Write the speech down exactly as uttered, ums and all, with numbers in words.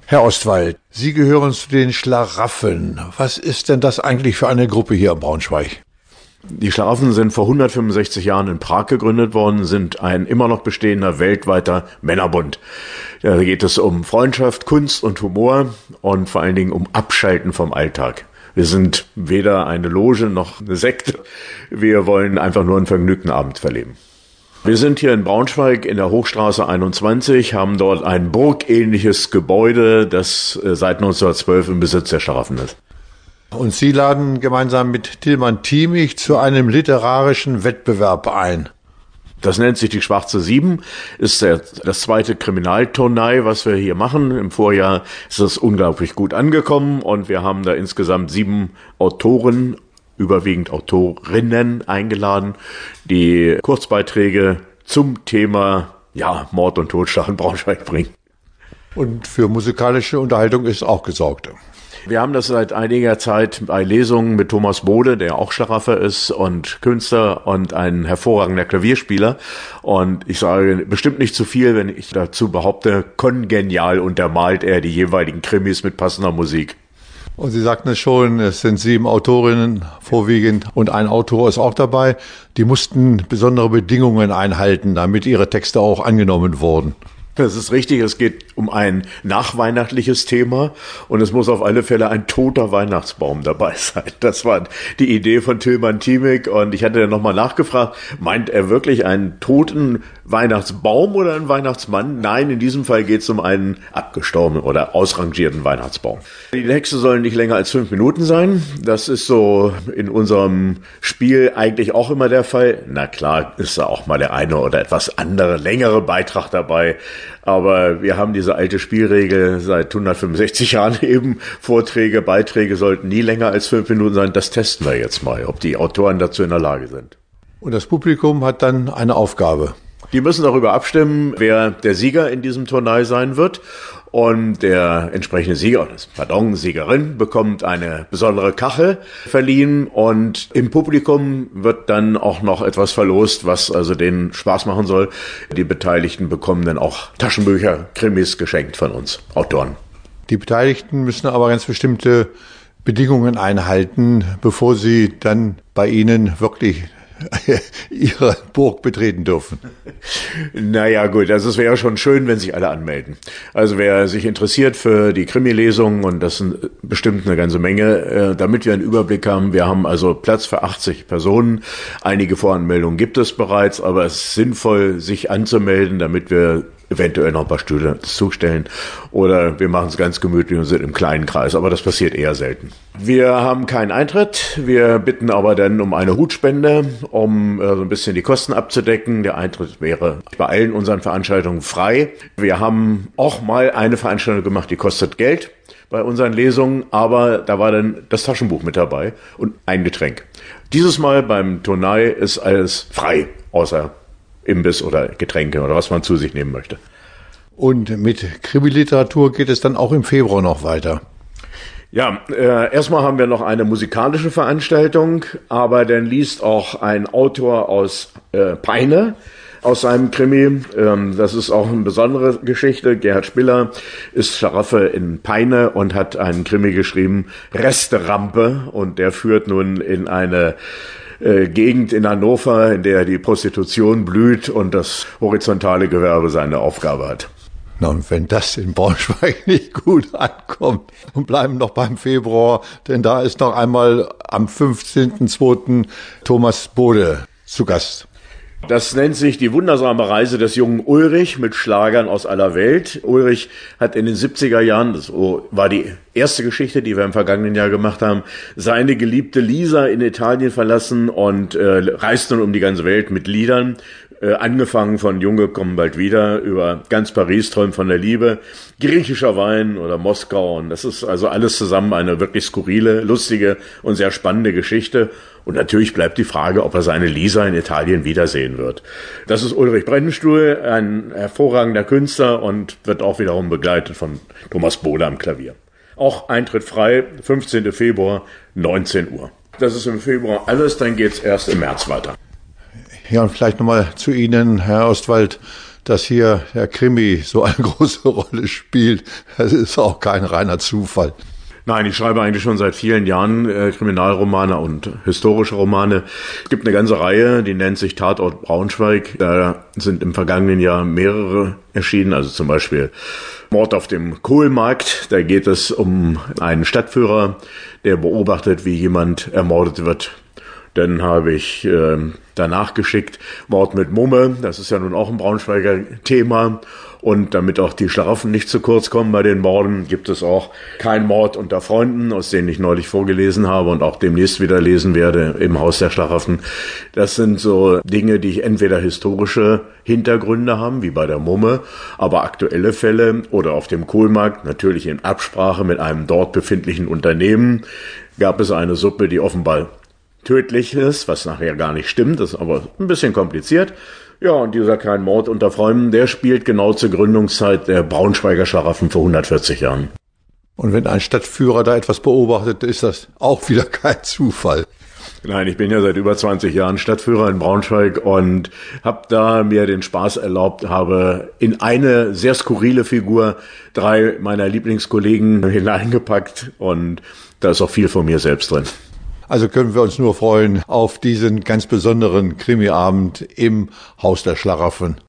Herr Ostwald, Sie gehören zu den Schlaraffen. Was ist denn das eigentlich für eine Gruppe hier in Braunschweig? Die Schlaraffen sind vor hundertfünfundsechzig Jahren in Prag gegründet worden, sind ein immer noch bestehender weltweiter Männerbund. Da geht es um Freundschaft, Kunst und Humor und vor allen Dingen um Abschalten vom Alltag. Wir sind weder eine Loge noch eine Sekte. Wir wollen einfach nur einen vergnügten Abend verleben. Wir sind hier in Braunschweig in der Hochstraße einundzwanzig, haben dort ein burgähnliches Gebäude, das seit neunzehnhundertzwölf im Besitz der Schlaraffen ist. Und Sie laden gemeinsam mit Tilman Thiemich zu einem literarischen Wettbewerb ein. Das nennt sich die Schwarze Sieben, ist der, das zweite Kriminalturnai, was wir hier machen. Im Vorjahr ist es unglaublich gut angekommen und wir haben da insgesamt sieben Autoren, überwiegend Autorinnen eingeladen, die Kurzbeiträge zum Thema ja, Mord und Totschlag in Braunschweig bringen. Und für musikalische Unterhaltung ist auch gesorgt. Wir haben das seit einiger Zeit bei Lesungen mit Thomas Bode, der auch Schlarafffer ist und Künstler und ein hervorragender Klavierspieler. Und ich sage bestimmt nicht zu viel, wenn ich dazu behaupte, kongenial untermalt er die jeweiligen Krimis mit passender Musik. Und Sie sagten es schon, es sind sieben Autorinnen vorwiegend und ein Autor ist auch dabei. Die mussten besondere Bedingungen einhalten, damit ihre Texte auch angenommen wurden. Das ist richtig, es geht um ein nachweihnachtliches Thema und es muss auf alle Fälle ein toter Weihnachtsbaum dabei sein. Das war die Idee von Tilman Thiemich und ich hatte dann nochmal nachgefragt, meint er wirklich einen toten Weihnachtsbaum oder einen Weihnachtsmann? Nein, in diesem Fall geht es um einen abgestorbenen oder ausrangierten Weihnachtsbaum. Die Texte sollen nicht länger als fünf Minuten sein. Das ist so in unserem Spiel eigentlich auch immer der Fall. Na klar, ist da auch mal der eine oder etwas andere, längere Beitrag dabei. Aber wir haben diese alte Spielregel seit hundertfünfundsechzig Jahren eben. Vorträge, Beiträge sollten nie länger als fünf Minuten sein. Das testen wir jetzt mal, ob die Autoren dazu in der Lage sind. Und das Publikum hat dann eine Aufgabe. Die müssen darüber abstimmen, wer der Sieger in diesem Turnai sein wird. Und der entsprechende Sieger, pardon, Siegerin, bekommt eine besondere Kachel verliehen und im Publikum wird dann auch noch etwas verlost, was also denen Spaß machen soll. Die Beteiligten bekommen dann auch Taschenbücher, Krimis geschenkt von uns, Autoren. Die Beteiligten müssen aber ganz bestimmte Bedingungen einhalten, bevor sie dann bei Ihnen wirklich ihre Burg betreten dürfen. Naja gut, also es wäre schon schön, wenn sich alle anmelden. Also wer sich interessiert für die Krimi-Lesungen, und das sind bestimmt eine ganze Menge, äh, damit wir einen Überblick haben, wir haben also Platz für achtzig Personen. Einige Voranmeldungen gibt es bereits, aber es ist sinnvoll, sich anzumelden, damit wir eventuell noch ein paar Stühle zustellen. Oder wir machen es ganz gemütlich und sind im kleinen Kreis, aber das passiert eher selten. Wir haben keinen Eintritt, wir bitten aber dann um eine Hutspende, um äh, so ein bisschen die Kosten abzudecken. Der Eintritt wäre bei allen unseren Veranstaltungen frei. Wir haben auch mal eine Veranstaltung gemacht, die kostet Geld bei unseren Lesungen, aber da war dann das Taschenbuch mit dabei und ein Getränk. Dieses Mal beim Turnai ist alles frei, außer Imbiss oder Getränke oder was man zu sich nehmen möchte. Und mit Krimi-Literatur geht es dann auch im Februar noch weiter. Ja, äh, erstmal haben wir noch eine musikalische Veranstaltung, aber dann liest auch ein Autor aus äh, Peine aus seinem Krimi. Ähm, das ist auch eine besondere Geschichte. Gerhard Spiller ist Scharaffe in Peine und hat einen Krimi geschrieben, Resterampe, und der führt nun in eine Äh, Gegend in Hannover, in der die Prostitution blüht und das horizontale Gewerbe seine Aufgabe hat. Na, und wenn das in Braunschweig nicht gut ankommt, und bleiben noch beim Februar, denn da ist noch einmal am fünfzehnten zweiten Thomas Bode zu Gast. Das nennt sich die wundersame Reise des jungen Ulrich mit Schlagern aus aller Welt. Ulrich hat in den siebziger Jahren, das war die erste Geschichte, die wir im vergangenen Jahr gemacht haben, seine geliebte Lisa in Italien verlassen und äh, reist nun um die ganze Welt mit Liedern. Äh, angefangen von Junge kommen bald wieder, über ganz Paris träumt von der Liebe, griechischer Wein oder Moskau. Und das ist also alles zusammen eine wirklich skurrile, lustige und sehr spannende Geschichte. Und natürlich bleibt die Frage, ob er seine Lisa in Italien wiedersehen wird. Das ist Ulrich Brennenstuhl, ein hervorragender Künstler und wird auch wiederum begleitet von Thomas Bode am Klavier. Auch Eintritt frei, fünfzehnten Februar, neunzehn Uhr. Das ist im Februar alles, dann geht's erst im März weiter. Ja, und vielleicht nochmal zu Ihnen, Herr Ostwald. dass hier der Krimi so eine große Rolle spielt, das ist auch kein reiner Zufall. Nein, ich schreibe eigentlich schon seit vielen Jahren äh, Kriminalromane und historische Romane. Es gibt eine ganze Reihe, die nennt sich Tatort Braunschweig. Da sind im vergangenen Jahr mehrere erschienen, also zum Beispiel Mord auf dem Kohlmarkt. Da geht es um einen Stadtführer, der beobachtet, wie jemand ermordet wird. Dann habe ich äh, danach geschickt Mord mit Mumme. Das ist ja nun auch ein Braunschweiger Thema. Und damit auch die Schlaraffen nicht zu kurz kommen bei den Morden, gibt es auch Kein Mord unter Freunden, aus denen ich neulich vorgelesen habe und auch demnächst wieder lesen werde im Haus der Schlaraffen. Das sind so Dinge, die entweder historische Hintergründe haben, wie bei der Mumme, aber aktuelle Fälle oder auf dem Kohlmarkt, natürlich in Absprache mit einem dort befindlichen Unternehmen, gab es eine Suppe, die offenbar tödlich ist, was nachher gar nicht stimmt, das ist aber ein bisschen kompliziert. Ja, und dieser Kein Mord unter Freunden, der spielt genau zur Gründungszeit der Braunschweiger Schlaraffen vor hundertvierzig Jahren. Und wenn ein Stadtführer da etwas beobachtet, ist das auch wieder kein Zufall. Nein, ich bin ja seit über zwanzig Jahren Stadtführer in Braunschweig und habe da mir den Spaß erlaubt, habe in eine sehr skurrile Figur drei meiner Lieblingskollegen hineingepackt und da ist auch viel von mir selbst drin. Also können wir uns nur freuen auf diesen ganz besonderen Krimiabend im Haus der Schlaraffen.